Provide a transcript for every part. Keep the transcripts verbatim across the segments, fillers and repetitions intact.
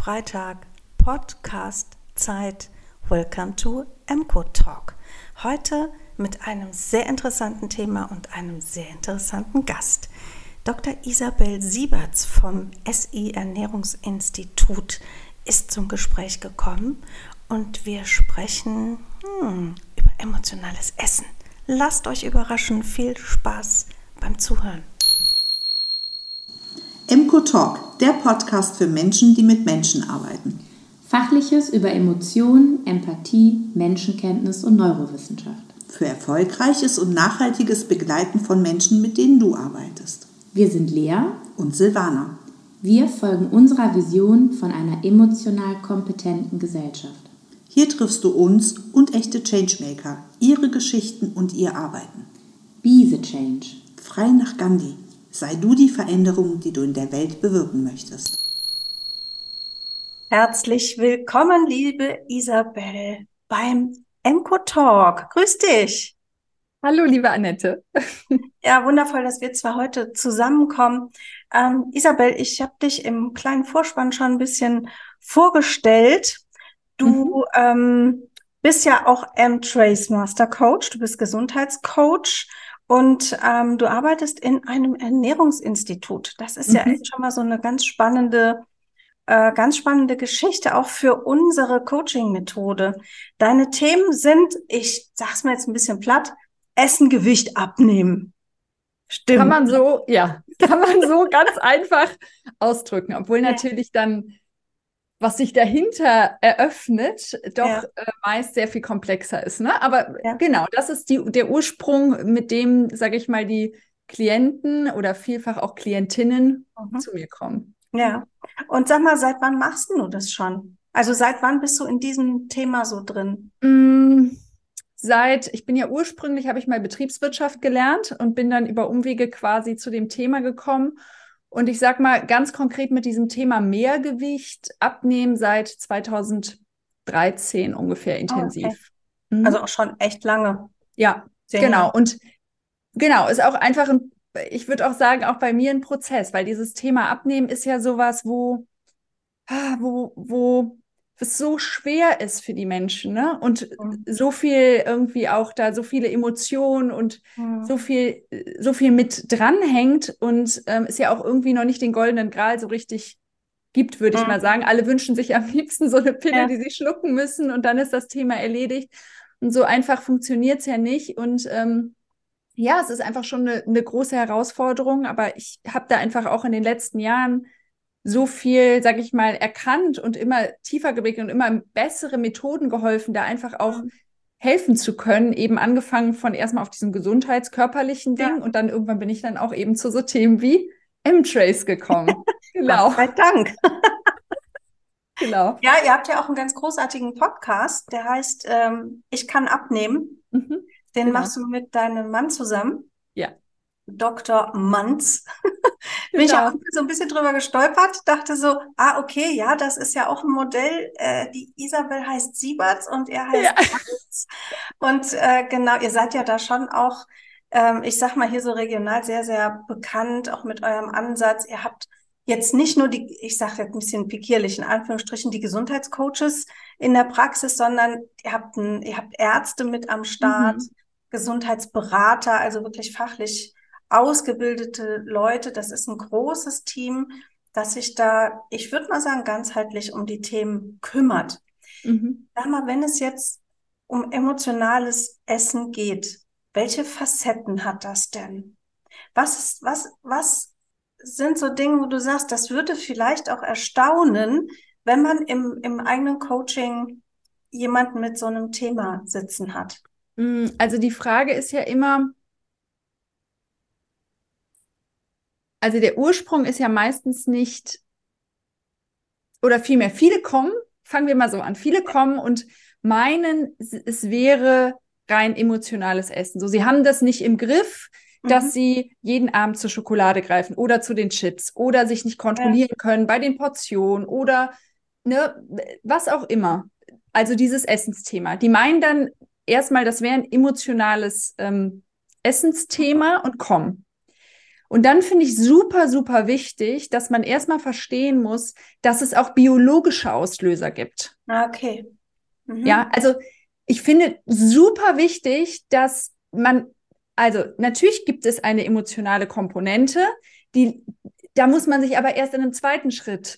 Freitag, Podcast-Zeit. Welcome to Emco Talk. Heute mit einem sehr interessanten Thema und einem sehr interessanten Gast. Doktor Isabel Sieberts vom S I Ernährungsinstitut ist zum Gespräch gekommen und wir sprechen hm, über emotionales Essen. Lasst euch überraschen. Viel Spaß beim Zuhören. Emco Talk, der Podcast für Menschen, die mit Menschen arbeiten. Fachliches über Emotionen, Empathie, Menschenkenntnis und Neurowissenschaft. Für erfolgreiches und nachhaltiges Begleiten von Menschen, mit denen du arbeitest. Wir sind Lea und Silvana. Wir folgen unserer Vision von einer emotional kompetenten Gesellschaft. Hier triffst du uns und echte Changemaker, ihre Geschichten und ihr Arbeiten. Be the change. Frei nach Gandhi. Sei du die Veränderung, die du in der Welt bewirken möchtest. Herzlich willkommen, liebe Isabel, beim Emco Talk. Grüß dich. Hallo, liebe Annette. Ja, wundervoll, dass wir zwar heute zusammenkommen. Ähm, Isabel, ich habe dich im kleinen Vorspann schon ein bisschen vorgestellt. Du mhm. ähm, bist ja auch M-Trace Master Coach, du bist Gesundheitscoach. Und ähm, du arbeitest in einem Ernährungsinstitut. Das ist mhm. ja echt schon mal so eine ganz spannende, äh, ganz spannende Geschichte, auch für unsere Coaching-Methode. Deine Themen sind, ich sag's mir jetzt ein bisschen platt, Essen, Gewicht, abnehmen. Stimmt. Kann man so, ja, kann man so ganz einfach ausdrücken, obwohl ja. natürlich dann, was sich dahinter eröffnet, doch ja. äh, meist sehr viel komplexer ist. Ne? Aber ja. genau, das ist die, der Ursprung, mit dem, sage ich mal, die Klienten oder vielfach auch Klientinnen mhm. zu mir kommen. Ja, und sag mal, seit wann machst du das schon? Also seit wann bist du in diesem Thema so drin? Mm, seit, ich bin ja ursprünglich, habe ich mal Betriebswirtschaft gelernt und bin dann über Umwege quasi zu dem Thema gekommen. Und ich sag mal ganz konkret mit diesem Thema Mehrgewicht abnehmen seit zweitausenddreizehn ungefähr intensiv. Oh, okay. mhm. Also auch schon echt lange. Ja, Zehn genau. Jahre. Und genau, ist auch einfach ein, ich würde auch sagen, auch bei mir ein Prozess, weil dieses Thema Abnehmen ist ja sowas, wo, wo, wo es so schwer ist für die Menschen, ne? Und mhm. so viel irgendwie auch da, so viele Emotionen und mhm. so viel, so viel mit dranhängt und ähm, es ja auch irgendwie noch nicht den goldenen Gral so richtig gibt, würde mhm. ich mal sagen. Alle wünschen sich am liebsten so eine Pille, ja. die sie schlucken müssen und dann ist das Thema erledigt. Und so einfach funktioniert es ja nicht. Und ähm, ja, es ist einfach schon eine, eine große Herausforderung, aber ich habe da einfach auch in den letzten Jahren so viel, sage ich mal, erkannt und immer tiefer geblickt und immer bessere Methoden geholfen, da einfach auch mhm. helfen zu können, eben angefangen von erstmal auf diesem gesundheitskörperlichen Ding ja. und dann irgendwann bin ich dann auch eben zu so Themen wie M-Trace gekommen. Genau. Gott sei Dank. Genau. Ja, ihr habt ja auch einen ganz großartigen Podcast, der heißt ähm, Ich kann abnehmen. Mhm. Den genau. machst du mit deinem Mann zusammen. Ja. Doktor Manz. Bin genau. ich auch so ein bisschen drüber gestolpert, dachte so, ah, okay, ja, das ist ja auch ein Modell. Äh, die Isabel heißt Sieberts und er heißt ja. Manz. Und äh, genau, ihr seid ja da schon auch, ähm, ich sag mal hier so regional sehr, sehr bekannt, auch mit eurem Ansatz. Ihr habt jetzt nicht nur die, ich sage jetzt ein bisschen pikierlich, in Anführungsstrichen, die Gesundheitscoaches in der Praxis, sondern ihr habt, ein, ihr habt Ärzte mit am Start, mhm. Gesundheitsberater, also wirklich fachlich ausgebildete Leute. Das ist ein großes Team, das sich da, ich würde mal sagen, ganzheitlich um die Themen kümmert. Mhm. Sag mal, wenn es jetzt um emotionales Essen geht, welche Facetten hat das denn? Was ist, was, was sind so Dinge, wo du sagst, das würde vielleicht auch erstaunen, wenn man im, im eigenen Coaching jemanden mit so einem Thema sitzen hat? Also die Frage ist ja immer, also der Ursprung ist ja meistens nicht, oder vielmehr, viele kommen, fangen wir mal so an, viele kommen und meinen, es wäre rein emotionales Essen. So, sie haben das nicht im Griff, dass mhm. sie jeden Abend zur Schokolade greifen oder zu den Chips oder sich nicht kontrollieren ja. können bei den Portionen oder ne, was auch immer. Also dieses Essensthema. Die meinen dann erstmal, das wäre ein emotionales ähm, Essensthema und kommen. Und dann finde ich super, super wichtig, dass man erstmal verstehen muss, dass es auch biologische Auslöser gibt. Ah, okay. Mhm. Ja, also ich finde super wichtig, dass man, also natürlich gibt es eine emotionale Komponente, die, da muss man sich aber erst in einem zweiten Schritt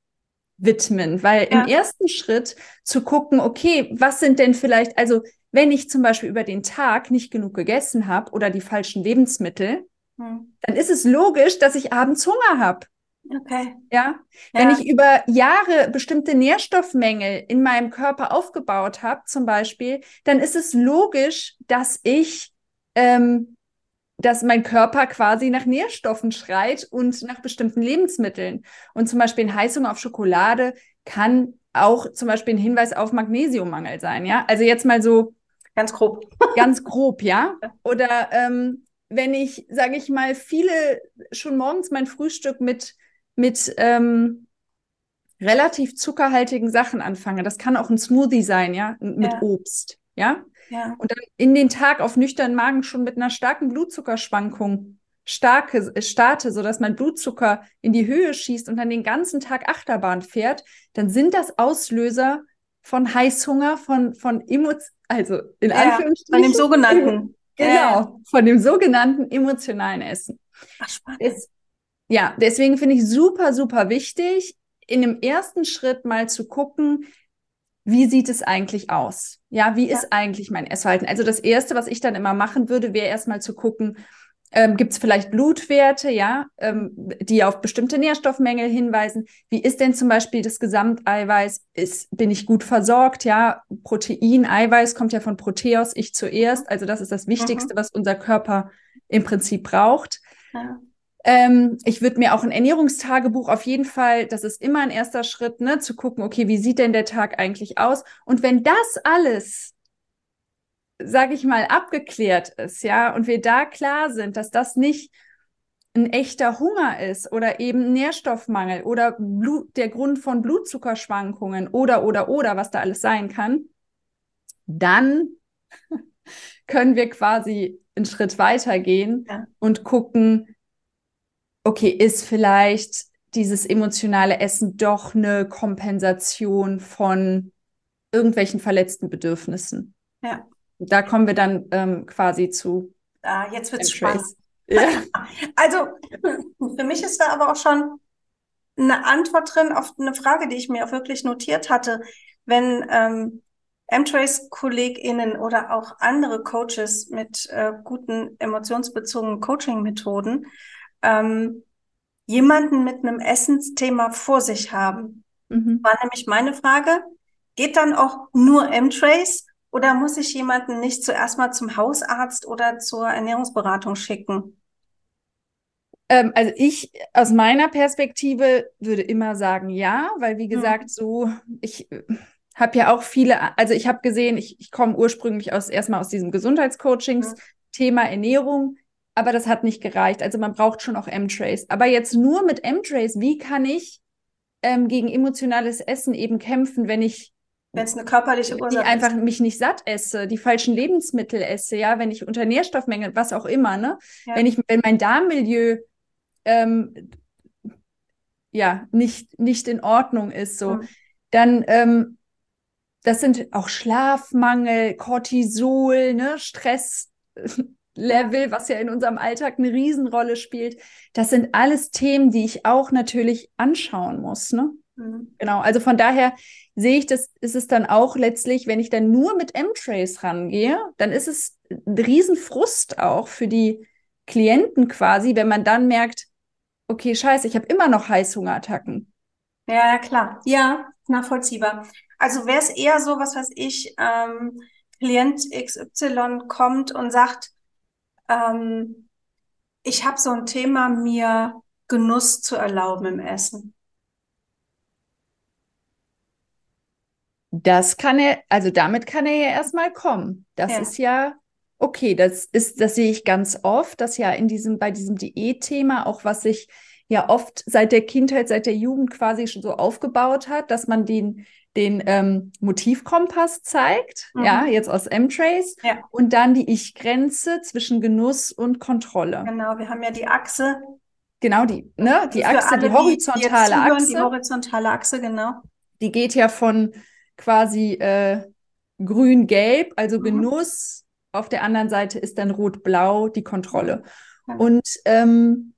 widmen, weil Ja. im ersten Schritt zu gucken, okay, was sind denn vielleicht, also wenn ich zum Beispiel über den Tag nicht genug gegessen habe oder die falschen Lebensmittel, Hm. dann ist es logisch, dass ich abends Hunger habe. Okay. Ja, Ja. wenn ich über Jahre bestimmte Nährstoffmängel in meinem Körper aufgebaut habe, zum Beispiel, dann ist es logisch, dass ich, ähm, dass mein Körper quasi nach Nährstoffen schreit und nach bestimmten Lebensmitteln. Und zum Beispiel ein Heißhunger auf Schokolade kann auch zum Beispiel ein Hinweis auf Magnesiummangel sein. Ja, also jetzt mal so Ganz grob. ganz grob, ja. Oder ähm, wenn ich, sage ich mal, viele schon morgens mein Frühstück mit mit ähm, relativ zuckerhaltigen Sachen anfange. Das kann auch ein Smoothie sein, ja, mit Ja. Obst, ja. Ja. Und dann in den Tag auf nüchternen Magen schon mit einer starken Blutzuckerschwankung starke, starte, sodass mein Blutzucker in die Höhe schießt und dann den ganzen Tag Achterbahn fährt, dann sind das Auslöser von Heißhunger, von, von Emotionen, also in Ja. Anführungsstrichen. Von dem sogenannten. Genau, Ja. von dem sogenannten emotionalen Essen. Ach, spannend. Es, ja, deswegen finde ich super, super wichtig, in dem ersten Schritt mal zu gucken, wie sieht es eigentlich aus? Ja, wie ist Ja. eigentlich mein Essverhalten? Also das Erste, was ich dann immer machen würde, wäre erstmal zu gucken, ähm, gibt es vielleicht Blutwerte, ja, ähm, die auf bestimmte Nährstoffmängel hinweisen? Wie ist denn zum Beispiel das Gesamteiweiß? Ist, bin ich gut versorgt? Ja, Protein, Eiweiß kommt ja von Proteus, ich zuerst. Also das ist das Wichtigste, Mhm. was unser Körper im Prinzip braucht. Ja. Ähm, ich würde mir auch ein Ernährungstagebuch auf jeden Fall, das ist immer ein erster Schritt, ne, zu gucken, okay, wie sieht denn der Tag eigentlich aus? Und wenn das alles, sage ich mal, abgeklärt ist, ja, und wir da klar sind, dass das nicht ein echter Hunger ist oder eben Nährstoffmangel oder Blut, der Grund von Blutzuckerschwankungen oder, oder, oder, was da alles sein kann, dann können wir quasi einen Schritt weitergehen Ja. und gucken, okay, ist vielleicht dieses emotionale Essen doch eine Kompensation von irgendwelchen verletzten Bedürfnissen? Ja. Da kommen wir dann ähm, quasi zu Ah, jetzt wird's spannend. M-Trace. Ja. Also, für mich ist da aber auch schon eine Antwort drin auf eine Frage, die ich mir auch wirklich notiert hatte. Wenn ähm, M-Trace-KollegInnen oder auch andere Coaches mit äh, guten emotionsbezogenen Coaching-Methoden ähm, jemanden mit einem Essensthema vor sich haben, Mhm. war nämlich meine Frage, geht dann auch nur M-Trace oder muss ich jemanden nicht zuerst mal zum Hausarzt oder zur Ernährungsberatung schicken? Ähm, also ich aus meiner Perspektive würde immer sagen, ja, weil wie gesagt, Hm. so ich äh, habe ja auch viele, also ich habe gesehen, ich, ich komme ursprünglich aus erstmal aus diesem Gesundheitscoachings, Hm. Thema Ernährung, aber das hat nicht gereicht. Also man braucht schon auch M-Trace. Aber jetzt nur mit M-Trace, wie kann ich ähm, gegen emotionales Essen eben kämpfen, wenn ich Wenn es eine körperliche wenn ich Ursache einfach ist. mich nicht satt esse, die falschen Lebensmittel esse, ja, wenn ich unter Nährstoffmängel, was auch immer, ne? Ja. Wenn ich, wenn mein Darmmilieu ähm, ja nicht, nicht in Ordnung ist, so, Hm. dann ähm, das sind auch Schlafmangel, Cortisol, ne, Stresslevel, was ja in unserem Alltag eine Riesenrolle spielt. Das sind alles Themen, die ich auch natürlich anschauen muss, ne? Hm. Genau, also von daher sehe ich das, ist es dann auch letztlich, wenn ich dann nur mit M-Trace rangehe, dann ist es ein Riesenfrust auch für die Klienten quasi, wenn man dann merkt, okay, scheiße, ich habe immer noch Heißhungerattacken. Ja, ja, klar. Ja, nachvollziehbar. Also wäre es eher so, was weiß ich, ähm, Klient X Y kommt und sagt, ähm, ich habe so ein Thema, mir Genuss zu erlauben im Essen. Das kann er, also damit kann er ja erstmal kommen. Das Ja. ist ja okay, das ist, das sehe ich ganz oft, dass ja in diesem, bei diesem Diätthema auch was sich ja oft seit der Kindheit, seit der Jugend quasi schon so aufgebaut hat, dass man den, den ähm, Motivkompass zeigt, Mhm. ja, jetzt aus M-Trace, Ja. und dann die Ich-Grenze zwischen Genuss und Kontrolle. Genau, wir haben ja die Achse. Genau, die, ne, die Für Achse, alle, die die, die jetzt horizontale zuhören, Achse, die horizontale Achse, genau. die geht ja von quasi äh, grün-gelb, also Mhm. Genuss. Auf der anderen Seite ist dann rot-blau die Kontrolle. Ja. Und ähm,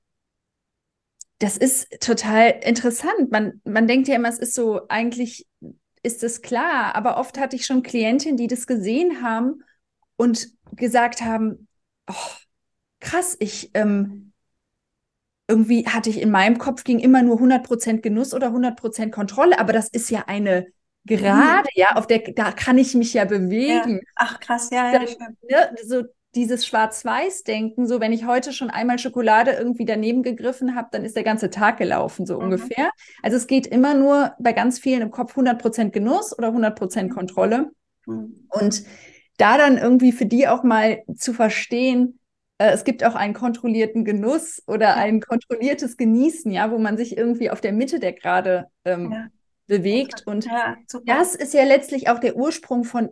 das ist total interessant. Man, man denkt ja immer, es ist so, eigentlich ist es klar, aber oft hatte ich schon Klientinnen, die das gesehen haben und gesagt haben, oh, krass, ich ähm, irgendwie hatte ich in meinem Kopf ging immer nur hundert Prozent Genuss oder hundert Prozent Kontrolle, aber das ist ja eine Gerade, ja, auf der, da kann ich mich ja Ja. bewegen. Ach, krass, ja, ja, Dann, schön. ne, so dieses Schwarz-Weiß-Denken, so wenn ich heute schon einmal Schokolade irgendwie daneben gegriffen habe, dann ist der ganze Tag gelaufen, so Mhm. ungefähr. Also es geht immer nur bei ganz vielen im Kopf hundert Prozent Genuss oder hundert Prozent Mhm. Kontrolle. Mhm. Und da dann irgendwie für die auch mal zu verstehen, äh, es gibt auch einen kontrollierten Genuss oder Ja. ein kontrolliertes Genießen, ja, wo man sich irgendwie auf der Mitte der Gerade ähm, Ja. bewegt. Und Ja, super. das ist ja letztlich auch der Ursprung von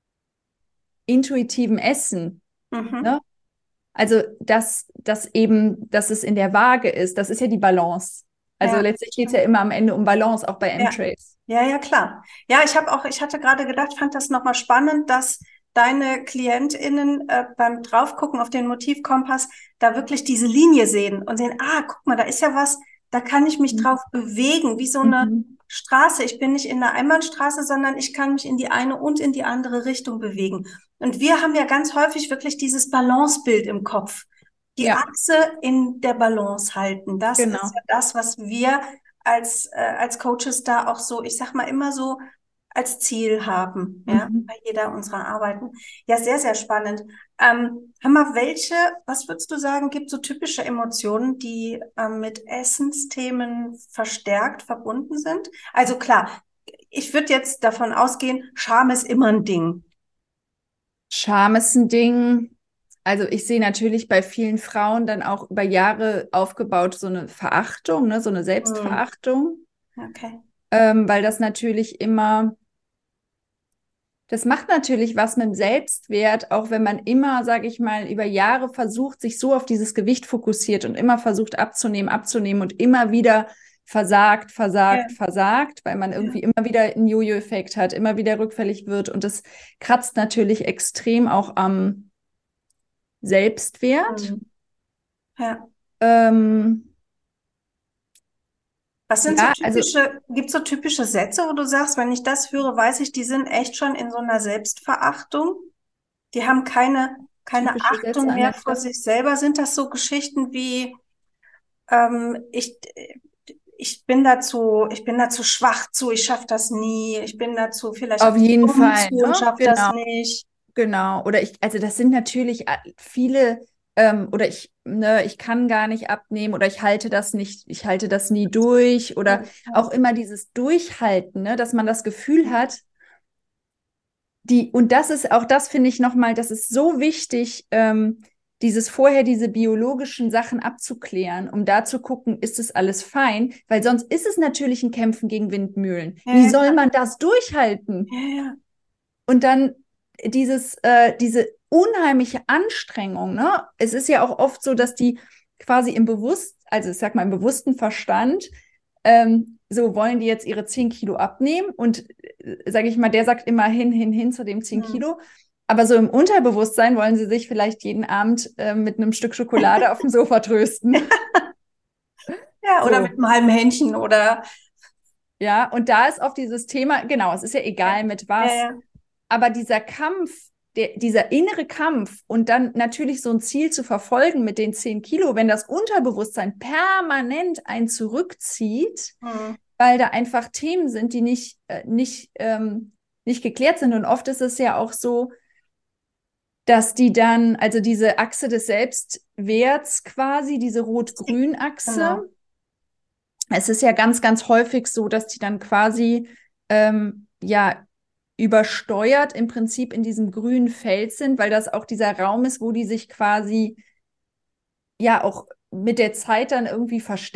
intuitivem Essen. Mhm. Ne? Also, dass, dass eben, dass es in der Waage ist, das ist ja die Balance. Also Ja, letztlich geht es stimmt. ja immer am Ende um Balance, auch bei Ja. M-Trace. Ja, ja, klar. Ja, ich habe auch, ich hatte gerade gedacht, fand das nochmal spannend, dass deine KlientInnen äh, beim Draufgucken auf den Motivkompass da wirklich diese Linie sehen und sehen, ah, guck mal, da ist ja was, da kann ich mich Mhm. drauf bewegen, wie so eine Mhm. Straße. Ich bin nicht in einer Einbahnstraße, sondern ich kann mich in die eine und in die andere Richtung bewegen. Und wir haben ja ganz häufig wirklich dieses Balancebild im Kopf. Die Ja, Achse in der Balance halten. Das ist genau. ja das, was wir als, äh, als Coaches da auch so, ich sag mal, immer so als Ziel haben, ja, Mhm. bei jeder unserer Arbeiten. Ja, sehr, sehr spannend. Ähm, hör mal, welche, was würdest du sagen, gibt so typische Emotionen, die ähm, mit Essensthemen verstärkt verbunden sind? Also klar, ich würde jetzt davon ausgehen, Scham ist immer ein Ding. Scham ist ein Ding. Also ich sehe natürlich bei vielen Frauen dann auch über Jahre aufgebaut so eine Verachtung, ne, so eine Hm, Selbstverachtung, okay. ähm, weil das natürlich immer, das macht natürlich was mit dem Selbstwert, auch wenn man immer, sage ich mal, über Jahre versucht, sich so auf dieses Gewicht fokussiert und immer versucht abzunehmen, abzunehmen und immer wieder versagt, Ja, versagt, versagt, weil man ja. irgendwie immer wieder einen Jojo-Effekt hat, immer wieder rückfällig wird, und das kratzt natürlich extrem auch am Selbstwert. Hm, ja. Ähm, Was sind so ja, also typische, gibt es so typische Sätze, wo du sagst, wenn ich das höre, weiß ich, die sind echt schon in so einer Selbstverachtung. Die haben keine, keine typische Sätze, Achtung mehr vor Annette. sich selber. Sind das so Geschichten wie, ähm, ich, ich bin dazu, ich bin dazu schwach zu, ich schaffe das nie, ich bin dazu vielleicht auch Auf jeden dumm Fall, zu und ne? schaffe das Genau, nicht. genau. Oder ich, also das sind natürlich äh, viele, ähm, oder ich, ne, ich kann gar nicht abnehmen oder ich halte das nicht, ich halte das nie durch, oder auch immer dieses Durchhalten, ne, dass man das Gefühl hat, die, und das ist auch das, finde ich nochmal, das ist so wichtig, ähm, dieses vorher diese biologischen Sachen abzuklären, um da zu gucken, ist es alles fein, weil sonst ist es natürlich ein Kämpfen gegen Windmühlen. Ja, Wie ja, soll klar. man das durchhalten? Ja, ja. Und dann dieses, äh, diese unheimliche Anstrengung, ne? Es ist ja auch oft so, dass die quasi im Bewusst, also ich sag mal im bewussten Verstand, ähm, so wollen die jetzt ihre zehn Kilo abnehmen, und äh, sage ich mal, der sagt immer hin, hin, hin zu dem zehn Hm. Kilo. Aber so im Unterbewusstsein wollen sie sich vielleicht jeden Abend äh, mit einem Stück Schokolade auf dem Sofa trösten. Ja, oder mit So, einem halben Händchen oder, ja. Und da ist oft dieses Thema, genau, es ist ja egal ja, mit ja, was, ja. aber dieser Kampf, der, dieser innere Kampf und dann natürlich so ein Ziel zu verfolgen mit den zehn Kilo, wenn das Unterbewusstsein permanent einen zurückzieht, Hm. weil da einfach Themen sind, die nicht, äh, nicht, ähm, nicht geklärt sind. Und oft ist es ja auch so, dass die dann, also diese Achse des Selbstwerts quasi, diese Rot-Grün-Achse, Genau. es ist ja ganz, ganz häufig so, dass die dann quasi, ähm, ja, übersteuert im Prinzip in diesem grünen Feld sind, weil das auch dieser Raum ist, wo die sich quasi ja auch mit der Zeit dann irgendwie versteckt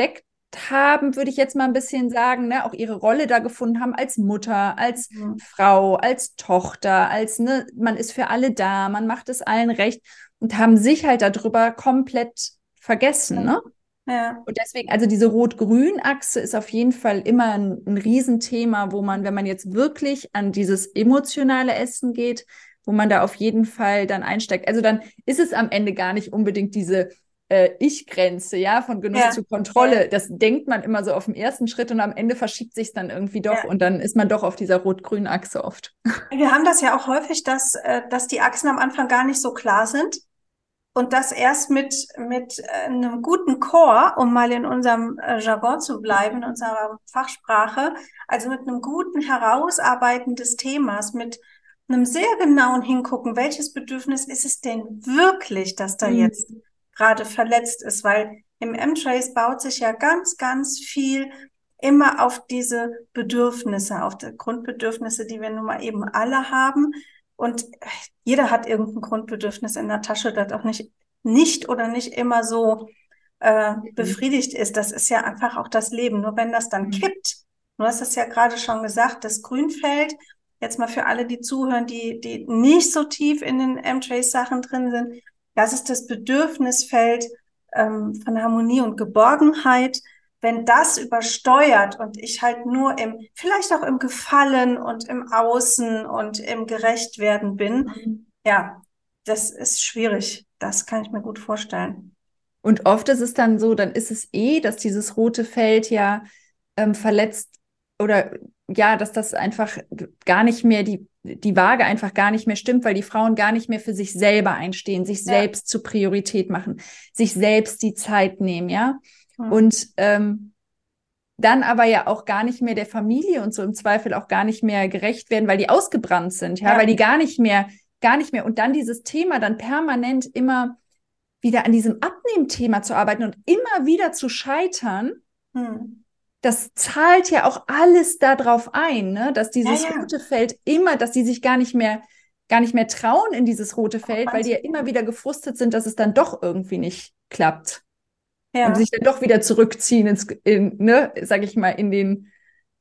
haben, würde ich jetzt mal ein bisschen sagen, ne, auch ihre Rolle da gefunden haben als Mutter, als Mhm. Frau, als Tochter, als, ne, man ist für alle da, man macht es allen recht und haben sich halt darüber komplett vergessen, ne? Ja. Und deswegen, also diese Rot-Grün-Achse ist auf jeden Fall immer ein, ein Riesenthema, wo man, wenn man jetzt wirklich an dieses emotionale Essen geht, wo man da auf jeden Fall dann einsteigt. Also dann ist es am Ende gar nicht unbedingt diese äh, Ich-Grenze, ja, von Genuss Ja. zu Kontrolle. Ja. Das denkt man immer so auf den ersten Schritt und am Ende verschiebt sich es dann irgendwie doch Ja. und dann ist man doch auf dieser Rot-Grün-Achse oft. Wir haben das ja auch häufig, dass, äh, dass die Achsen am Anfang gar nicht so klar sind. Und das erst mit, mit äh, einem guten Core, um mal in unserem äh, Jargon zu bleiben, in unserer Fachsprache, also mit einem guten Herausarbeiten des Themas, mit einem sehr genauen Hingucken, welches Bedürfnis ist es denn wirklich, das da Mhm. jetzt gerade verletzt ist, weil im M-Trace baut sich ja ganz, ganz viel immer auf diese Bedürfnisse, auf die Grundbedürfnisse, die wir nun mal eben alle haben. Und jeder hat irgendein Grundbedürfnis in der Tasche, das auch nicht, nicht oder nicht immer so äh, befriedigt ist. Das ist ja einfach auch das Leben. Nur wenn das dann Mhm. kippt, du hast es ja gerade schon gesagt, das Grünfeld, jetzt mal für alle, die zuhören, die, die nicht so tief in den M-Trace-Sachen drin sind, das ist das Bedürfnisfeld ähm, von Harmonie und Geborgenheit. Wenn das übersteuert und ich halt nur im, vielleicht auch im Gefallen und im Außen und im Gerechtwerden bin, Mhm. ja, das ist schwierig. Das kann ich mir gut vorstellen. Und oft ist es dann so, dann ist es eh, dass dieses rote Feld ja ähm, verletzt oder ja, dass das einfach gar nicht mehr, die, die Waage einfach gar nicht mehr stimmt, weil die Frauen gar nicht mehr für sich selber einstehen, sich Ja. selbst zur Priorität machen, sich selbst die Zeit nehmen, ja. Hm. Und ähm, dann aber ja auch gar nicht mehr der Familie und so im Zweifel auch gar nicht mehr gerecht werden, weil die ausgebrannt sind, ja, Ja. weil die gar nicht mehr, gar nicht mehr und dann dieses Thema dann permanent immer wieder an diesem Abnehmthema zu arbeiten und immer wieder zu scheitern, Hm. das zahlt ja auch alles darauf ein, ne? Dass dieses Ja, ja. rote Feld immer, dass die sich gar nicht mehr, gar nicht mehr trauen in dieses rote Feld, weil die ja Anzugehen. immer wieder gefrustet sind, dass es dann doch irgendwie nicht klappt. Und Ja, sich dann doch wieder zurückziehen ins, in, ne, sag ich mal, in den,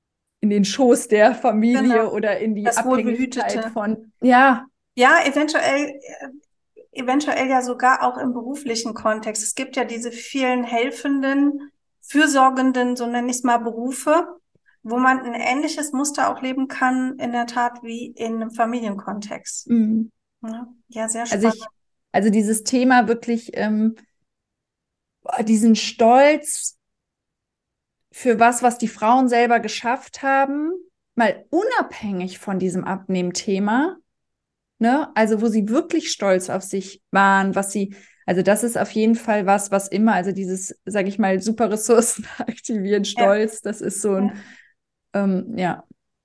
in den Schoß der Familie genau. oder in die Das Abhängigkeit Wohlbehütete. von, ja, Ja, eventuell, äh, eventuell ja sogar auch im beruflichen Kontext. Es gibt ja diese vielen helfenden, fürsorgenden, so nenne ich es mal, Berufe, wo man ein ähnliches Muster auch leben kann, in der Tat, wie in einem Familienkontext. mm. Ja, ja, sehr Also spannend. ich, also dieses Thema wirklich, ähm, diesen Stolz für was, was die Frauen selber geschafft haben, mal unabhängig von diesem Abnehmthema, ne? Also wo sie wirklich stolz auf sich waren, was sie, also das ist auf jeden Fall was, was immer, also dieses, sage ich mal, super Ressourcen aktivieren, Ja, Stolz, das ist so ja, ein, ähm, ja,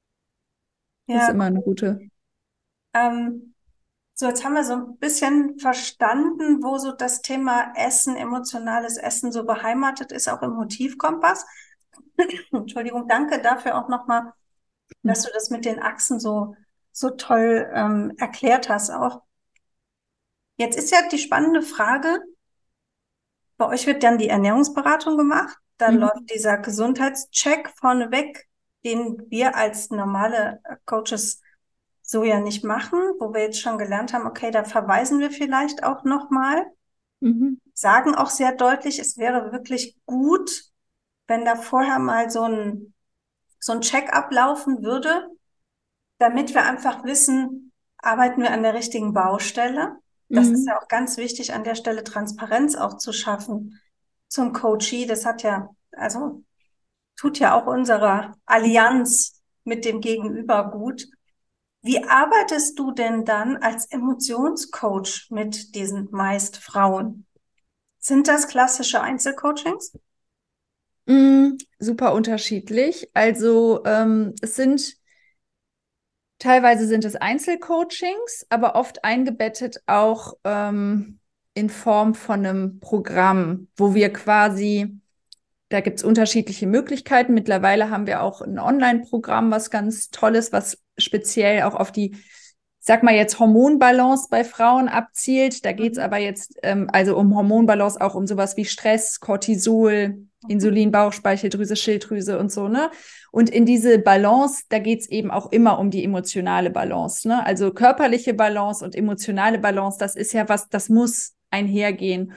ist ja, immer eine cool. gute. Ähm, so, jetzt haben wir so ein bisschen verstanden, wo so das Thema Essen, emotionales Essen so beheimatet ist, auch im Motivkompass. Entschuldigung, danke dafür auch nochmal, dass du das mit den Achsen so, so toll ähm, erklärt hast auch. Jetzt ist ja die spannende Frage, bei euch wird dann die Ernährungsberatung gemacht, dann Mhm. läuft dieser Gesundheitscheck vorneweg, den wir als normale Coaches so ja nicht machen, wo wir jetzt schon gelernt haben, okay, da verweisen wir vielleicht auch nochmal, Mhm. sagen auch sehr deutlich, es wäre wirklich gut, wenn da vorher mal so ein, so ein Check ablaufen würde, damit wir einfach wissen, arbeiten wir an der richtigen Baustelle. Das ist Mhm. ja auch ganz wichtig, an der Stelle Transparenz auch zu schaffen zum Coachee. Das hat ja, also tut ja auch unserer Allianz mit dem Gegenüber gut. Wie arbeitest du denn dann als Emotionscoach mit diesen meist Frauen? Sind das klassische Einzelcoachings? Mm, super unterschiedlich. Also ähm, es sind teilweise sind es Einzelcoachings, aber oft eingebettet auch ähm, in Form von einem Programm, wo wir quasi, da gibt es unterschiedliche Möglichkeiten. Mittlerweile haben wir auch ein Online-Programm, was ganz toll ist, was speziell auch auf die sag mal jetzt Hormonbalance bei Frauen abzielt. Da geht es aber jetzt ähm, also um Hormonbalance, auch um sowas wie Stress, Cortisol, Insulin, Bauchspeicheldrüse, Schilddrüse und so, ne? Und in diese Balance, da geht es eben auch immer um die emotionale Balance, ne? Also körperliche Balance und emotionale Balance, das ist ja was, das muss einhergehen.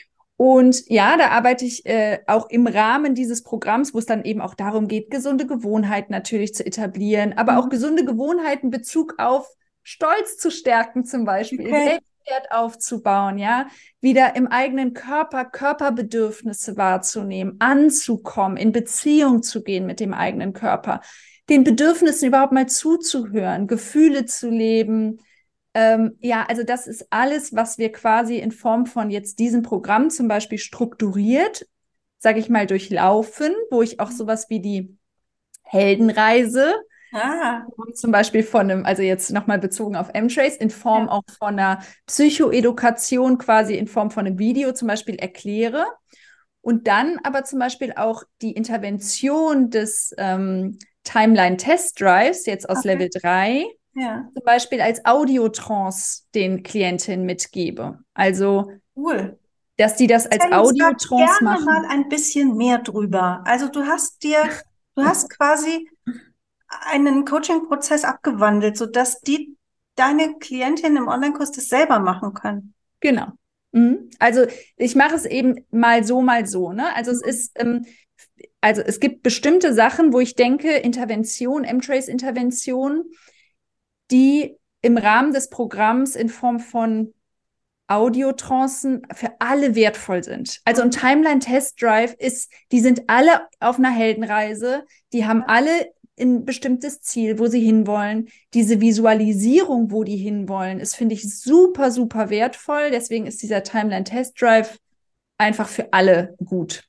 Und ja, da arbeite ich äh, auch im Rahmen dieses Programms, wo es dann eben auch darum geht, gesunde Gewohnheiten natürlich zu etablieren, aber auch gesunde Gewohnheiten in Bezug auf Stolz zu stärken, zum Beispiel, Okay. Selbstwert aufzubauen, ja, wieder im eigenen Körper Körperbedürfnisse wahrzunehmen, anzukommen, in Beziehung zu gehen mit dem eigenen Körper, den Bedürfnissen überhaupt mal zuzuhören, Gefühle zu leben. Ähm, ja, also das ist alles, was wir quasi in Form von jetzt diesem Programm zum Beispiel strukturiert, sage ich mal, durchlaufen, wo ich auch sowas wie die Heldenreise Ah, zum Beispiel von einem, also jetzt nochmal bezogen auf M-Trace, in Form Ja. auch von einer Psychoedukation, quasi in Form von einem Video zum Beispiel erkläre. Und dann aber zum Beispiel auch die Intervention des ähm, Timeline Test Drives, jetzt aus Okay. Level drei, ja, zum Beispiel als Audiotrance den Klientinnen mitgebe. Also, cool. dass die das als Erzähl uns da Audiotrance gerne mal machen. ein bisschen mehr drüber. Also du hast dir, du hast quasi einen Coaching-Prozess abgewandelt, sodass die deine Klientinnen im Online-Kurs das selber machen können. Genau. Mhm. Also ich mache es eben mal so, mal so. Ne? Also es Mhm. ist, ähm, also es gibt bestimmte Sachen, wo ich denke, Intervention, M-Trace-Intervention, die im Rahmen des Programms in Form von Audiotrancen für alle wertvoll sind. Also ein Mhm. Timeline Test Drive ist, die sind alle auf einer Heldenreise, die haben alle ein bestimmtes Ziel, wo sie hinwollen. Diese Visualisierung, wo die hinwollen, ist, finde ich, super, super wertvoll. Deswegen ist dieser Timeline Test Drive einfach für alle gut.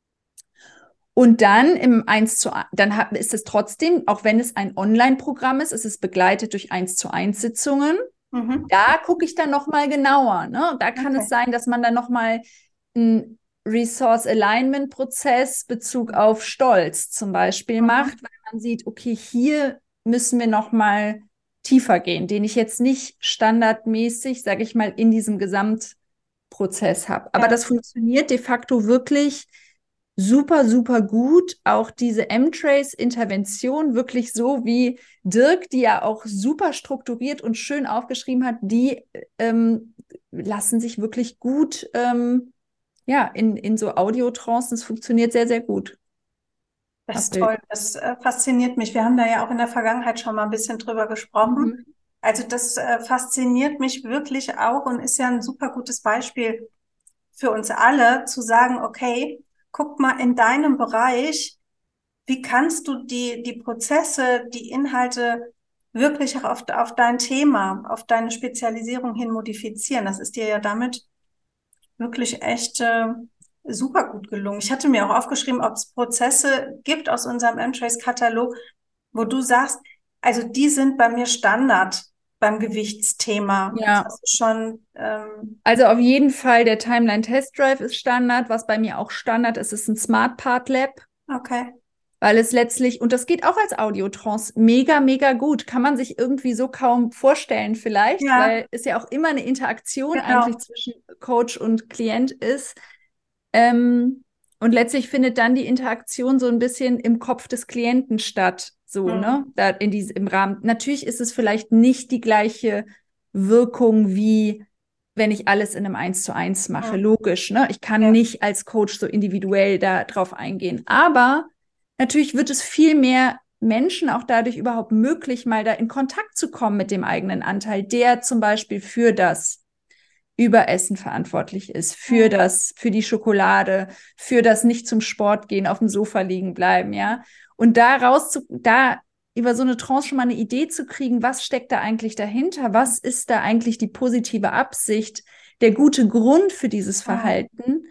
Und dann im eins zu eins, dann hat, ist es trotzdem, auch wenn es ein Online-Programm ist, ist es begleitet durch eins zu eins Sitzungen. Mhm. Da gucke ich dann nochmal genauer. Ne? Da kann Okay. es sein, dass man dann nochmal einen Resource Alignment Prozess Bezug auf Stolz zum Beispiel Mhm. macht, weil man sieht, okay, hier müssen wir nochmal tiefer gehen, den ich jetzt nicht standardmäßig, sage ich mal, in diesem Gesamtprozess habe. Aber Ja. das funktioniert de facto wirklich super, super gut. Auch diese M-Trace-Intervention, wirklich so wie Dirk, die ja auch super strukturiert und schön aufgeschrieben hat, die ähm, lassen sich wirklich gut ähm, ja, in, in so Audiotrancen. Es funktioniert sehr, sehr gut. Das ist toll. Das äh, fasziniert mich. Wir haben da ja auch in der Vergangenheit schon mal ein bisschen drüber gesprochen. Mhm. Also das äh, fasziniert mich wirklich auch und ist ja ein super gutes Beispiel für uns alle, zu sagen, okay, guck mal in deinem Bereich, wie kannst du die, die Prozesse, die Inhalte wirklich auch auf, auf dein Thema, auf deine Spezialisierung hin modifizieren. Das ist dir ja damit wirklich echt äh, super gut gelungen. Ich hatte mir auch aufgeschrieben, ob es Prozesse gibt aus unserem M-Trace-Katalog, wo du sagst, also die sind bei mir Standard beim Gewichtsthema. Das Ja, hast du schon, ähm, also auf jeden Fall der Timeline Test Drive ist Standard. Was bei mir auch Standard ist, ist ein Smart Part Lab. okay. Weil es letztlich, und das geht auch als Audiotrance, mega, mega gut. Kann man sich irgendwie so kaum vorstellen vielleicht, Ja, weil es ja auch immer eine Interaktion eigentlich genau. zwischen Coach und Klient ist. Ähm, und letztlich findet dann die Interaktion so ein bisschen im Kopf des Klienten statt. So, Hm. ne? Da in diese, im Rahmen. Natürlich ist es vielleicht nicht die gleiche Wirkung wie wenn ich alles in einem Eins zu eins mache. Hm. Logisch, ne? Ich kann Ja. nicht als Coach so individuell da drauf eingehen. Aber natürlich wird es viel mehr Menschen auch dadurch überhaupt möglich, mal da in Kontakt zu kommen mit dem eigenen Anteil, der zum Beispiel für das Überessen verantwortlich ist, für Hm. das, für die Schokolade, für das nicht zum Sport gehen, auf dem Sofa liegen bleiben, ja. Und da raus zu, da über so eine Trance schon mal eine Idee zu kriegen, was steckt da eigentlich dahinter? Was ist da eigentlich die positive Absicht, der gute Grund für dieses Verhalten?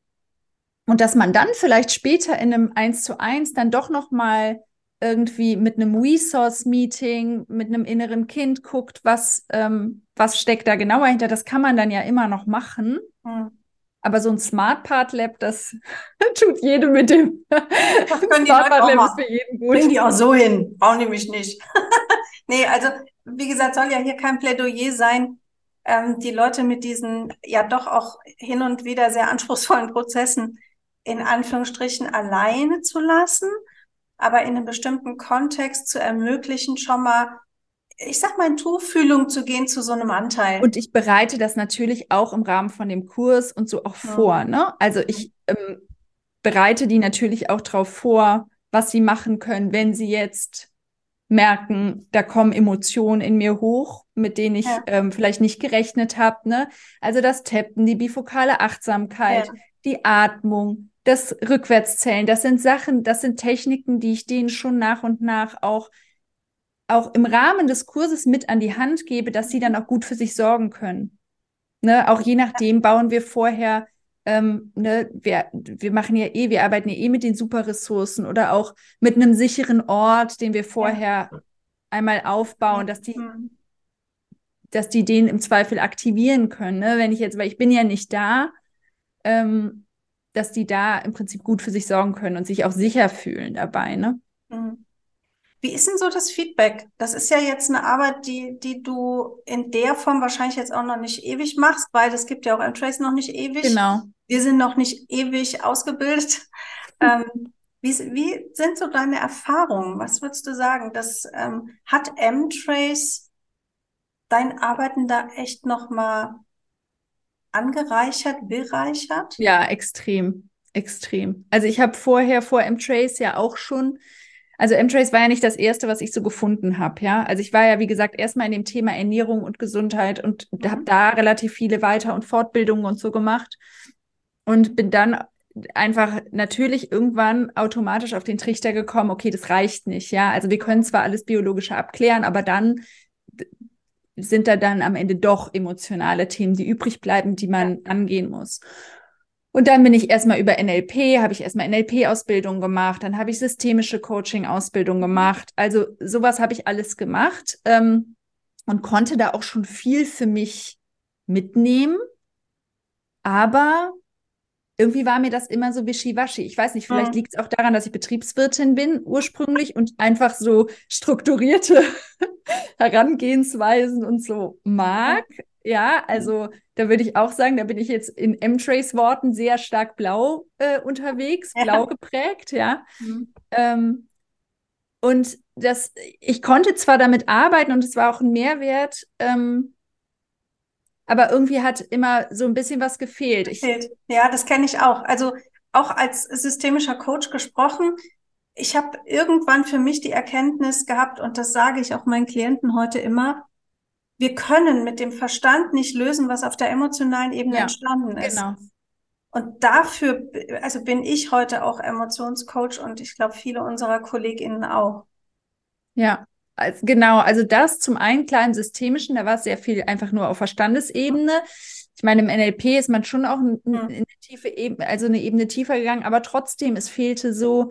Und dass man dann vielleicht später in einem Eins zu eins dann doch noch mal irgendwie mit einem Resource-Meeting, mit einem inneren Kind guckt, was, ähm, was steckt da genauer hinter. Das kann man dann ja immer noch machen. Hm. Aber so ein Smart Part Lab, das tut jedem mit dem. Das können die Smart Leute Part auch Lab ist machen. für jeden Bringen gut. die auch so hin. Brauchen die mich nicht. Nee, also wie gesagt, soll ja hier kein Plädoyer sein, ähm, die Leute mit diesen ja doch auch hin und wieder sehr anspruchsvollen Prozessen in Anführungsstrichen alleine zu lassen, aber in einem bestimmten Kontext zu ermöglichen, schon mal, ich sag mal, in Tuchfühlung zu gehen zu so einem Anteil. Und ich bereite das natürlich auch im Rahmen von dem Kurs und so auch vor, Mhm. ne? Also ich ähm, bereite die natürlich auch darauf vor, was sie machen können, wenn sie jetzt merken, da kommen Emotionen in mir hoch, mit denen ich Ja, ähm, vielleicht nicht gerechnet habe, ne? Also das Tappen, die bifokale Achtsamkeit, ja, die Atmung, das Rückwärtszählen, das sind Sachen, das sind Techniken, die ich denen schon nach und nach auch auch im Rahmen des Kurses mit an die Hand gebe, dass sie dann auch gut für sich sorgen können. Ne? Auch je nachdem bauen wir vorher, ähm, ne, wir, wir machen ja eh, wir arbeiten ja eh mit den Superressourcen oder auch mit einem sicheren Ort, den wir ja. vorher einmal aufbauen, dass die, Mhm. dass die den im Zweifel aktivieren können. Ne? Wenn ich jetzt, weil ich bin ja nicht da, ähm, dass die da im Prinzip gut für sich sorgen können und sich auch sicher fühlen dabei, ne? Mhm. Wie ist denn so das Feedback? Das ist ja jetzt eine Arbeit, die, die du in der Form wahrscheinlich jetzt auch noch nicht ewig machst, weil es gibt ja auch M-Trace noch nicht ewig. Genau. Wir sind noch nicht ewig ausgebildet. Ähm, wie, wie sind so deine Erfahrungen? Was würdest du sagen? Das, ähm, hat M-Trace dein Arbeiten da echt nochmal angereichert, bereichert? Ja, extrem, extrem. Also ich habe vorher vor M-Trace ja auch schon, also M-Trace war ja nicht das Erste, was ich so gefunden habe, ja. Also ich war ja, wie gesagt, erstmal in dem Thema Ernährung und Gesundheit und habe Mhm. da relativ viele Weiter- und Fortbildungen und so gemacht und bin dann einfach natürlich irgendwann automatisch auf den Trichter gekommen, okay, das reicht nicht, ja. Also wir können zwar alles Biologische abklären, aber dann sind da dann am Ende doch emotionale Themen, die übrig bleiben, die Ja. man angehen muss. Und dann bin ich erstmal über N L P, habe ich erstmal N L P-Ausbildung gemacht, dann habe ich systemische Coaching-Ausbildung gemacht. Also sowas habe ich alles gemacht ähm, und konnte da auch schon viel für mich mitnehmen. Aber irgendwie war mir das immer so wischiwaschi. Ich weiß nicht, vielleicht Mhm. liegt es auch daran, dass ich Betriebswirtin bin ursprünglich und einfach so strukturierte Herangehensweisen und so mag. Ja. Ja, also da würde ich auch sagen, da bin ich jetzt in M-Trace Worten sehr stark blau äh, unterwegs, blau Ja. geprägt, ja. Mhm. Ähm, und das, ich konnte zwar damit arbeiten und es war auch ein Mehrwert, ähm, aber irgendwie hat immer so ein bisschen was gefehlt. Ich, Fehlt. Ja, das kenne ich auch. Also auch als systemischer Coach gesprochen. Ich habe irgendwann für mich die Erkenntnis gehabt, und das sage ich auch meinen Klienten heute immer, wir können mit dem Verstand nicht lösen, was auf der emotionalen Ebene ja, entstanden ist. genau. Und dafür, also bin ich heute auch Emotionscoach und ich glaube, viele unserer KollegInnen auch. Ja, also genau. Also das zum einen klar im Systemischen, da war es sehr viel einfach nur auf Verstandesebene. Ich meine, im N L P ist man schon auch in, in Hm. eine tiefe Ebene, also eine Ebene tiefer gegangen, aber trotzdem, es fehlte so,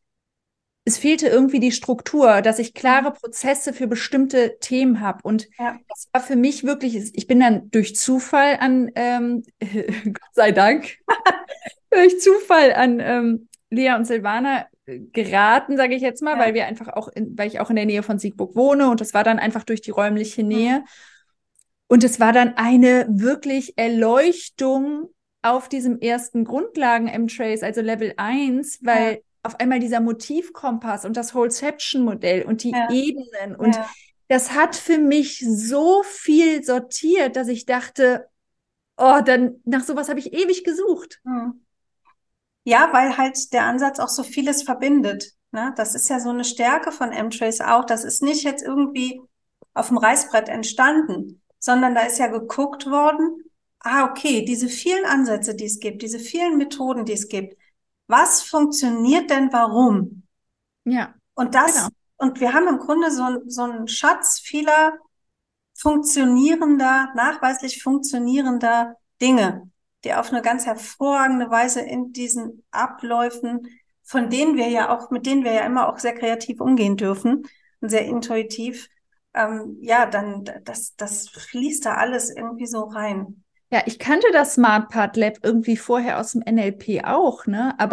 es fehlte irgendwie die Struktur, dass ich Hm. klare Prozesse für bestimmte Themen habe. Und Ja. das war für mich wirklich, ich bin dann durch Zufall an, ähm, Gott sei Dank, durch Zufall an ähm, Lea und Silvana äh, geraten, sage ich jetzt mal, Ja. weil wir einfach auch, in, weil ich auch in der Nähe von Siegburg wohne und das war dann einfach durch die räumliche Nähe. Hm. Und es war dann eine wirklich Erleuchtung auf diesem ersten Grundlagen-M-Trace, also Level eins, Ja. weil auf einmal dieser Motivkompass und das Wholeception-Modell und die Ja. Ebenen und Ja. das hat für mich so viel sortiert, dass ich dachte, oh, dann nach sowas habe ich ewig gesucht. Hm. Ja, weil halt der Ansatz auch so vieles verbindet. Ne? Das ist ja so eine Stärke von M-Trace auch. Das ist nicht jetzt irgendwie auf dem Reißbrett entstanden, sondern da ist ja geguckt worden, ah, okay, diese vielen Ansätze, die es gibt, diese vielen Methoden, die es gibt, was funktioniert denn warum? Ja, Und genau. das, und wir haben im Grunde so, so einen Schatz vieler funktionierender, nachweislich funktionierender Dinge, die auf eine ganz hervorragende Weise in diesen Abläufen, von denen wir ja auch, mit denen wir ja immer auch sehr kreativ umgehen dürfen und sehr intuitiv, ähm, ja, dann, das, das fließt da alles irgendwie so rein. Ja, ich kannte das Smart Part Lab irgendwie vorher aus dem N L P auch, ne? Aber Mhm.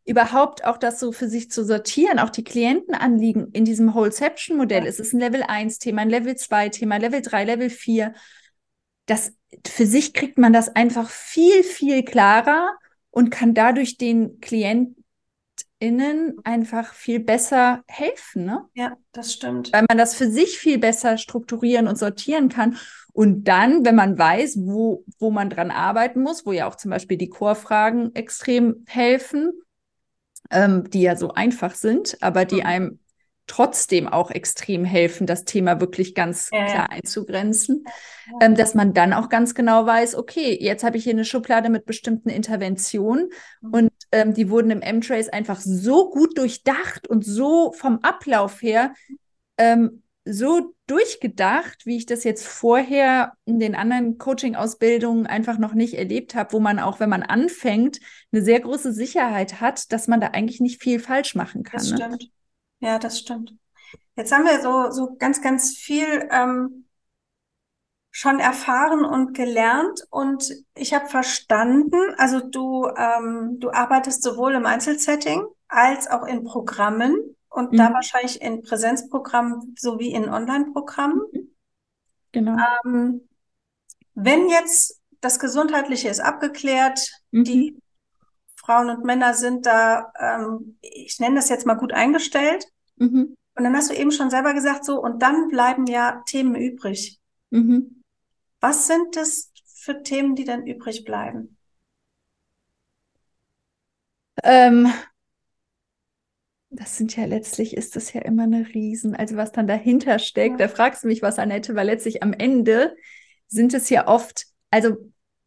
überhaupt auch das so für sich zu sortieren, auch die Klientenanliegen in diesem Wholeception-Modell. Ja. Es ist ein Level eins Thema, ein Level zwei Thema, Level drei, Level vier. Das, für sich kriegt man das einfach viel, viel klarer und kann dadurch den KlientInnen einfach viel besser helfen, ne? Ja, das stimmt. Weil man das für sich viel besser strukturieren und sortieren kann. Und dann, wenn man weiß, wo, wo man dran arbeiten muss, wo ja auch zum Beispiel die Core-Fragen extrem helfen, ähm, die ja so einfach sind, aber die mhm. einem trotzdem auch extrem helfen, das Thema wirklich ganz ja, klar ja. einzugrenzen, ja. ähm, dass man dann auch ganz genau weiß, okay, jetzt habe ich hier eine Schublade mit bestimmten Interventionen mhm. und ähm, die wurden im M-Trace einfach so gut durchdacht und so vom Ablauf her ähm, so durchgedacht, wie ich das jetzt vorher in den anderen Coaching-Ausbildungen einfach noch nicht erlebt habe, wo man auch, wenn man anfängt, eine sehr große Sicherheit hat, dass man da eigentlich nicht viel falsch machen kann. Das ne? stimmt. Ja, das stimmt. Jetzt haben wir so, so ganz, ganz viel ähm, schon erfahren und gelernt und ich habe verstanden, also du, ähm, du arbeitest sowohl im Einzelsetting als auch in Programmen und mhm. da wahrscheinlich in Präsenzprogrammen sowie in Online-Programmen. Genau. Ähm, wenn jetzt das Gesundheitliche ist abgeklärt, mhm. die Frauen und Männer sind da, ähm, ich nenne das jetzt mal gut eingestellt. Mhm. Und dann hast du eben schon selber gesagt, so, und dann bleiben ja Themen übrig. Mhm. Was sind das für Themen, die dann übrig bleiben? Ähm, das sind ja letztlich, ist das ja immer eine Riesen, also was dann dahinter steckt, ja. Da fragst du mich was, Annette, weil letztlich am Ende sind es ja oft, also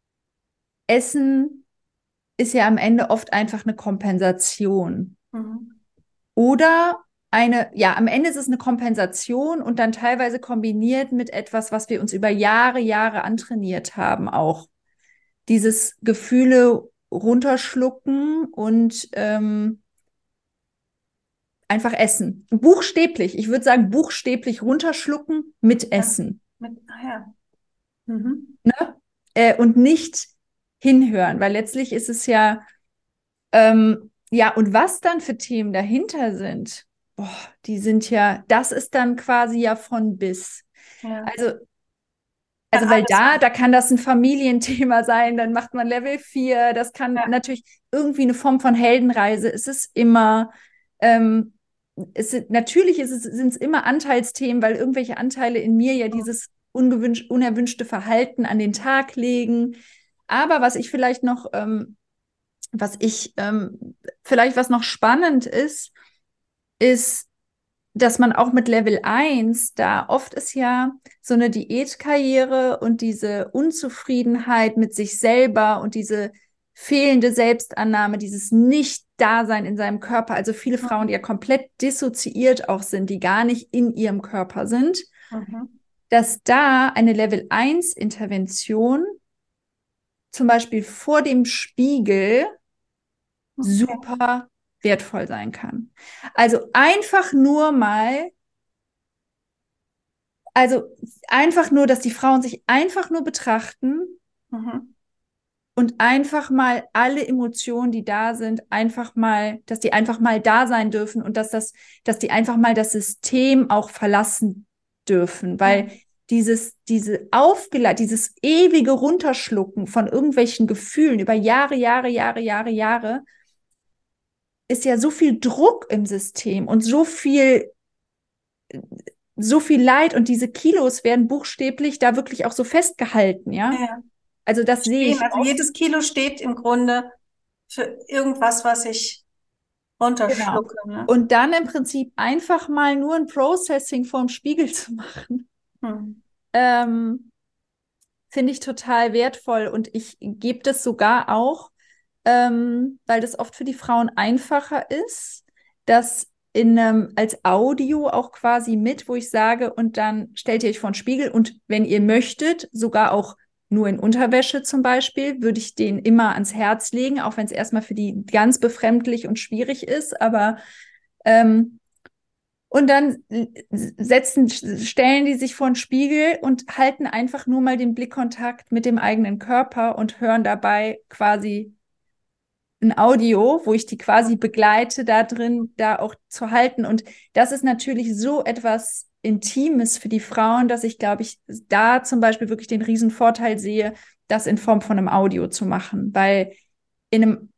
Essen ist ja am Ende oft einfach eine Kompensation. Mhm. Oder eine, ja, am Ende ist es eine Kompensation und dann teilweise kombiniert mit etwas, was wir uns über Jahre, Jahre antrainiert haben, auch. Dieses Gefühle runterschlucken und ähm, einfach essen. Buchstäblich, ich würde sagen, buchstäblich runterschlucken mit Essen. Ja. Mit, ah ja. Mhm. Ne? Äh, und nicht hinhören, weil letztlich ist es ja, ähm, ja, und was dann für Themen dahinter sind, boah, die sind ja, das ist dann quasi ja von bis. Ja. Also, also weil da, da kann das ein Familienthema sein, dann macht man Level vier, das kann ja. natürlich irgendwie eine Form von Heldenreise, es ist immer, ähm, es sind, natürlich ist es, sind es immer Anteilsthemen, weil irgendwelche Anteile in mir ja dieses ungewünscht, unerwünschte Verhalten an den Tag legen. Aber was ich vielleicht noch, ähm, was ich, ähm, vielleicht was noch spannend ist, ist, dass man auch mit Level eins, da oft ist ja so eine Diätkarriere und diese Unzufriedenheit mit sich selber und diese fehlende Selbstannahme, dieses Nicht-Dasein in seinem Körper, also viele Frauen, die ja komplett dissoziiert auch sind, die gar nicht in ihrem Körper sind, mhm. dass da eine Level eins Intervention zum Beispiel vor dem Spiegel okay. super wertvoll sein kann. Also einfach nur mal, also einfach nur, dass die Frauen sich einfach nur betrachten mhm. und einfach mal alle Emotionen, die da sind, einfach mal, dass die einfach mal da sein dürfen und dass das, dass die einfach mal das System auch verlassen dürfen, weil mhm. dieses, diese aufgela- dieses ewige Runterschlucken von irgendwelchen Gefühlen über Jahre, Jahre, Jahre, Jahre, Jahre, ist ja so viel Druck im System und so viel, so viel Leid und diese Kilos werden buchstäblich da wirklich auch so festgehalten, ja. ja. Also das Stehen, sehe ich. Also jedes Kilo steht im Grunde für irgendwas, was ich runterschlucke. Genau. Ne? Und dann im Prinzip einfach mal nur ein Processing vorm Spiegel zu machen, hm. ähm, finde ich total wertvoll. Und ich gebe das sogar auch, ähm, weil das oft für die Frauen einfacher ist, das in ähm, als Audio auch quasi mit, wo ich sage, und dann stellt ihr euch vor den Spiegel und wenn ihr möchtet, sogar auch nur in Unterwäsche zum Beispiel, würde ich den immer ans Herz legen, auch wenn es erstmal für die ganz befremdlich und schwierig ist, aber ähm, und dann setzen, stellen die sich vor den Spiegel und halten einfach nur mal den Blickkontakt mit dem eigenen Körper und hören dabei quasi ein Audio, wo ich die quasi begleite, da drin, da auch zu halten. Und das ist natürlich so etwas Intimes für die Frauen, dass ich, glaube ich, da zum Beispiel wirklich den riesen Vorteil sehe, das in Form von einem Audio zu machen. Weil in einem,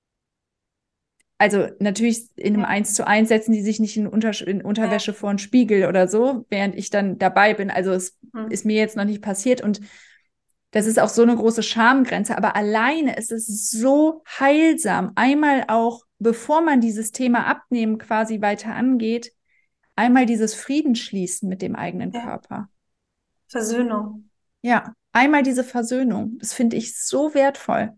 also natürlich in einem Ja. Eins zu eins setzen die sich nicht in, Unter in Unterwäsche vor einen Spiegel oder so, während ich dann dabei bin. Also es Hm. ist mir jetzt noch nicht passiert und das ist auch so eine große Schamgrenze, aber alleine ist es so heilsam, einmal auch, bevor man dieses Thema Abnehmen quasi weiter angeht, einmal dieses Frieden schließen mit dem eigenen Ja. Körper. Versöhnung. Ja, einmal diese Versöhnung. Das finde ich so wertvoll.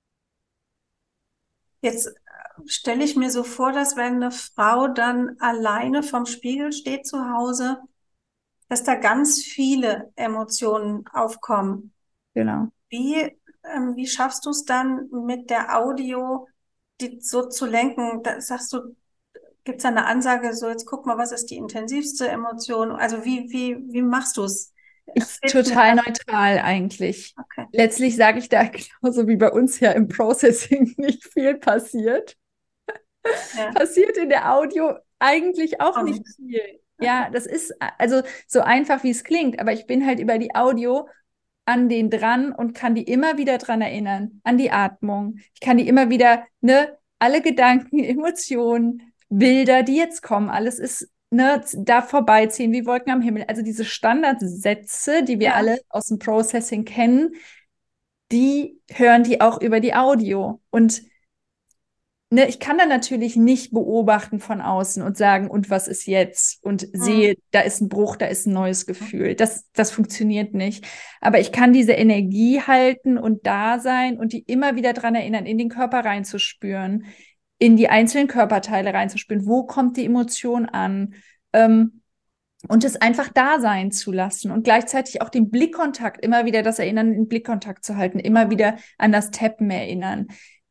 Jetzt äh, stelle ich mir so vor, dass wenn eine Frau dann alleine vorm Spiegel steht zu Hause, dass da ganz viele Emotionen aufkommen. Genau. Wie, ähm, wie schaffst du es dann mit der Audio, die so zu lenken? Da sagst du, gibt es da eine Ansage, so jetzt guck mal, was ist die intensivste Emotion? Also wie, wie, wie machst du es? Ich total neutral eigentlich. Okay. Letztlich sage ich da genauso wie bei uns ja im Processing nicht viel passiert. Ja. Passiert in der Audio eigentlich auch Auch nicht nichts. viel. Ja, das ist also so einfach, wie es klingt, aber ich bin halt über die Audio an den dran und kann die immer wieder dran erinnern, an die Atmung. Ich kann die immer wieder, ne, alle Gedanken, Emotionen, Bilder, die jetzt kommen, alles ist, ne, da vorbeiziehen wie Wolken am Himmel. Also diese Standardsätze, die wir Ja. alle aus dem Processing kennen, die hören die auch über die Audio. Und ne, ich kann dann natürlich nicht beobachten von außen und sagen, und was ist jetzt? Und sehe, Hm. da ist ein Bruch, da ist ein neues Gefühl. Das, das funktioniert nicht. Aber ich kann diese Energie halten und da sein und die immer wieder dran erinnern, in den Körper reinzuspüren, in die einzelnen Körperteile reinzuspüren. Wo kommt die Emotion an? Ähm, und es einfach da sein zu lassen und gleichzeitig auch den Blickkontakt, immer wieder das Erinnern, den Blickkontakt zu halten, immer wieder an das Tappen erinnern.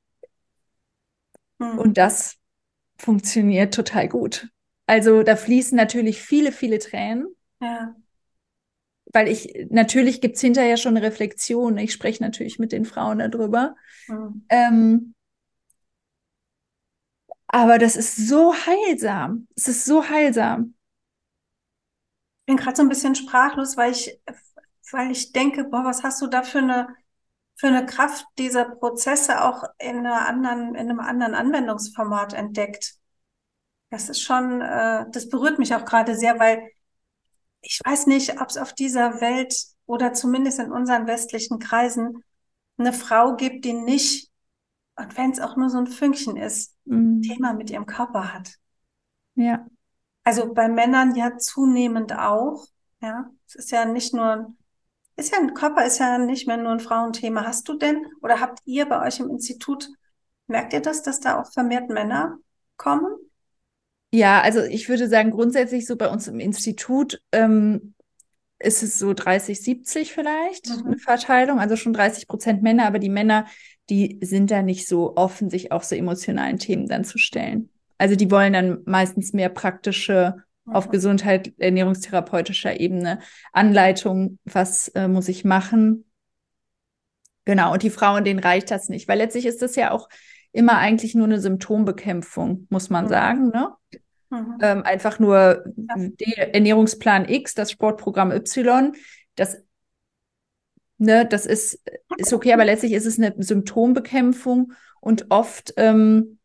Hm. Und das funktioniert total gut. Also da fließen natürlich viele, viele Tränen, Ja. weil ich, natürlich gibt es hinterher schon eine Reflexion. Ich spreche natürlich mit den Frauen darüber. Hm. Ähm, aber das ist so heilsam. Es ist so heilsam. Ich bin gerade so ein bisschen sprachlos, weil ich, weil ich denke, boah, was hast du da für eine, für eine Kraft dieser Prozesse auch in einer anderen, in einem anderen Anwendungsformat entdeckt. Das ist schon, äh, das berührt mich auch gerade sehr, weil ich weiß nicht, ob es auf dieser Welt oder zumindest in unseren westlichen Kreisen eine Frau gibt, die nicht, und wenn es auch nur so ein Fünkchen ist, Mhm. Thema mit ihrem Körper hat. Ja. Also bei Männern ja zunehmend auch. Ja, es ist ja nicht nur, ist ja ein Körper ist ja nicht mehr nur ein Frauenthema. Hast du denn oder habt ihr bei euch im Institut, merkt ihr das, dass da auch vermehrt Männer kommen? Ja, also ich würde sagen, grundsätzlich so bei uns im Institut ähm, ist es so dreißig, siebzig vielleicht, Mhm. eine Verteilung, also schon dreißig Prozent Männer, aber die Männer, die sind da nicht so offen, sich auch so emotionalen Themen dann zu stellen. Also die wollen dann meistens mehr praktische, auf Mhm. Gesundheit, ernährungstherapeutischer Ebene Anleitung, was äh, muss ich machen. Genau, und die Frauen, denen reicht das nicht, weil letztlich ist das ja auch immer eigentlich nur eine Symptombekämpfung, muss man Mhm. sagen, ne? Mhm. Ähm, einfach nur Ja. der Ernährungsplan X, das Sportprogramm Y, das, ne, das ist, ist okay, aber letztlich ist es eine Symptombekämpfung und oft, ähm,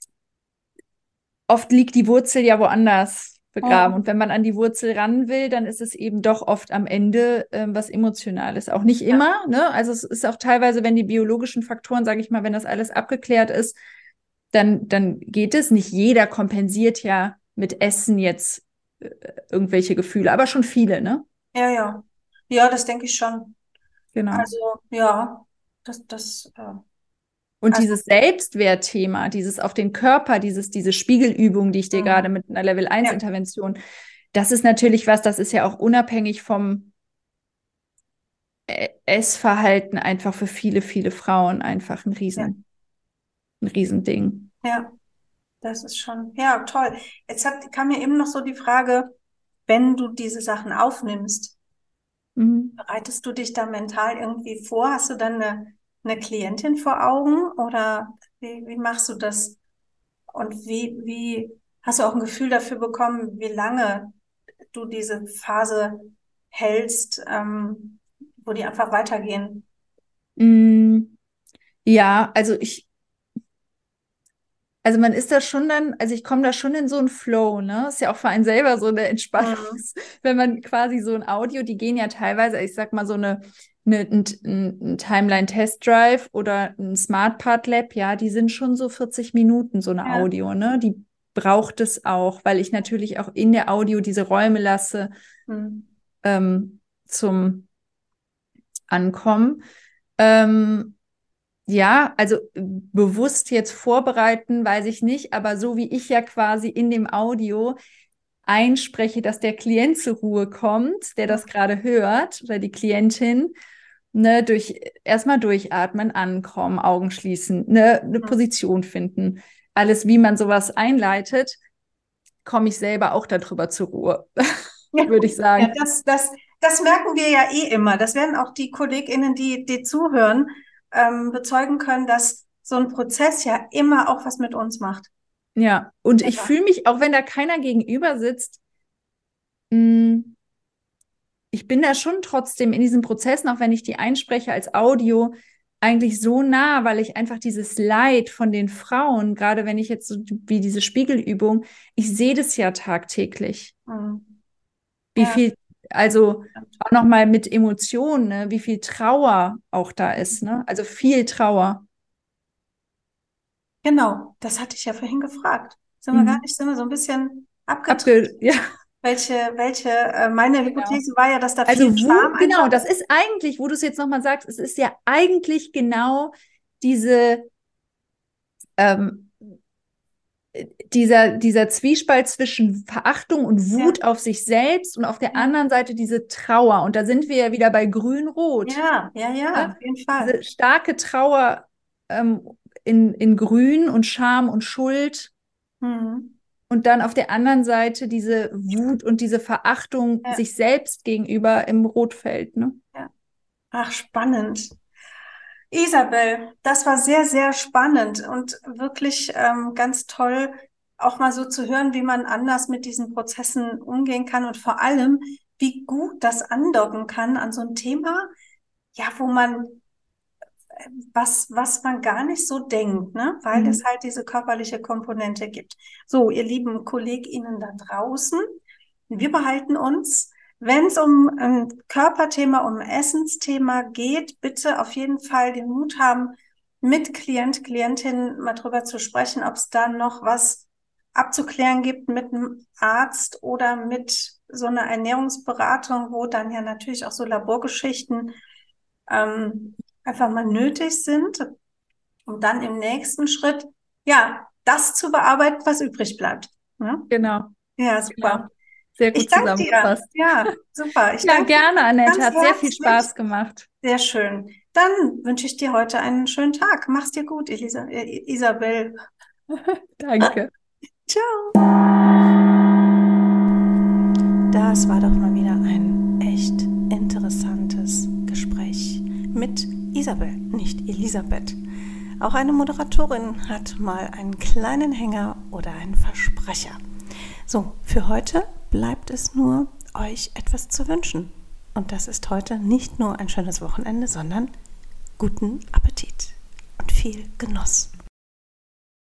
oft liegt die Wurzel ja woanders begraben. Mhm. Und wenn man an die Wurzel ran will, dann ist es eben doch oft am Ende ähm, was Emotionales. Auch nicht immer, ne? Also es ist auch teilweise, wenn die biologischen Faktoren, sage ich mal, wenn das alles abgeklärt ist, dann, dann geht es. Nicht jeder kompensiert ja mit Essen jetzt äh, irgendwelche Gefühle, aber schon viele, ne? Ja, ja. Ja, das denke ich schon. Genau. Also, ja, das, das, äh, Und also, dieses Selbstwertthema, dieses auf den Körper, dieses, diese Spiegelübung, die ich dir mhm. gerade mit einer Level eins Ja. Intervention, das ist natürlich was, das ist ja auch unabhängig vom äh, Essverhalten einfach für viele, viele Frauen einfach ein Ja. Riesen, ein Riesending. Ja, das ist schon, ja, toll. Jetzt hat, kam mir eben noch so die Frage, wenn du diese Sachen aufnimmst, Mhm. bereitest du dich da mental irgendwie vor? Hast du dann eine, eine Klientin vor Augen oder wie, wie machst du das? Und wie, wie hast du auch ein Gefühl dafür bekommen, wie lange du diese Phase hältst, ähm, wo die einfach weitergehen? Mm, ja, also ich, also man ist da schon dann, also ich komme da schon in so einen Flow, ne? Ist ja auch für einen selber so eine Entspannung, Mhm. wenn man quasi so ein Audio, die gehen ja teilweise, ich sag mal so eine, eine ein, ein, ein Timeline-Test-Drive oder ein Smart Part Lab, ja, die sind schon so vierzig Minuten, so eine Ja. Audio, ne? Die braucht es auch, weil ich natürlich auch in der Audio diese Räume lasse, Mhm. ähm, zum Ankommen. Ähm, Ja, also äh, bewusst jetzt vorbereiten, weiß ich nicht, aber so wie ich ja quasi in dem Audio einspreche, dass der Klient zur Ruhe kommt, der das gerade hört oder die Klientin, ne, durch erstmal durchatmen, ankommen, Augen schließen, ne, eine Mhm. Position finden. Alles, wie man sowas einleitet, komme ich selber auch darüber zur Ruhe, Ja, würde ich ja, sagen. das, das, das merken wir ja eh immer. Das werden auch die KollegInnen, die, die zuhören, ähm, bezeugen können, dass so ein Prozess ja immer auch was mit uns macht. Ja, und ich Immer. fühle mich, auch wenn da keiner gegenüber sitzt, mh, ich bin da schon trotzdem in diesen Prozessen, auch wenn ich die einspreche als Audio, eigentlich so nah, weil ich einfach dieses Leid von den Frauen, gerade wenn ich jetzt so wie diese Spiegelübung, ich sehe das ja tagtäglich. Mhm. Wie Ja, viel, also auch nochmal mit Emotionen, ne, wie viel Trauer auch da ist, ne? Also viel Trauer. genau. Das hatte ich ja vorhin gefragt. Sind wir gar Mhm. nicht, sind wir so ein bisschen abgedriftet. Abge ja, Welche, welche, äh, meine genau. Hypothese war ja, dass da viel Also Scham Wut, genau, einfach das ist. ist eigentlich, wo du es jetzt nochmal sagst, es ist ja eigentlich genau diese ähm, dieser, dieser Zwiespalt zwischen Verachtung und Ja, Wut auf sich selbst und auf der ja, anderen Seite diese Trauer. Und da sind wir ja wieder bei Grün-Rot. ja, ja, ja, Ne? auf jeden Fall. Diese starke Trauer ähm, in, in Grün und Scham und Schuld. Mhm. Und dann auf der anderen Seite diese Wut und diese Verachtung Ja, sich selbst gegenüber im Rotfeld. Ne? ja. Ach, spannend. Isabel, das war sehr, sehr spannend und wirklich ähm, ganz toll, auch mal so zu hören, wie man anders mit diesen Prozessen umgehen kann und vor allem, wie gut das andocken kann an so ein Thema, ja, wo man was, was man gar nicht so denkt, ne? Weil es Mhm. halt diese körperliche Komponente gibt. So, ihr lieben KollegInnen da draußen, wir behalten uns, wenn es um ein Körperthema, um ein Essensthema geht, bitte auf jeden Fall den Mut haben, mit Klient, Klientin mal drüber zu sprechen, ob es da noch was abzuklären gibt mit einem Arzt oder mit so einer Ernährungsberatung, wo dann ja natürlich auch so Laborgeschichten ähm, einfach mal nötig sind, um dann im nächsten Schritt, ja, das zu bearbeiten, was übrig bleibt. Ja, Genau, ja, genau. super. Sehr Ich gut danke dir. zusammengefasst. Ja, super. Ich Ja, danke dir gerne, Annette. ganz Hat sehr viel herzlich. Spaß gemacht. Sehr schön. Dann wünsche ich dir heute einen schönen Tag. Mach's dir gut, Elisa, äh, Isabel. Danke. Ciao. Das war doch mal wieder ein echt interessantes Gespräch mit Isabel, nicht Elisabeth. Auch eine Moderatorin hat mal einen kleinen Hänger oder einen Versprecher. So, für heute bleibt es nur, euch etwas zu wünschen. Und das ist heute nicht nur ein schönes Wochenende, sondern guten Appetit und viel Genuss.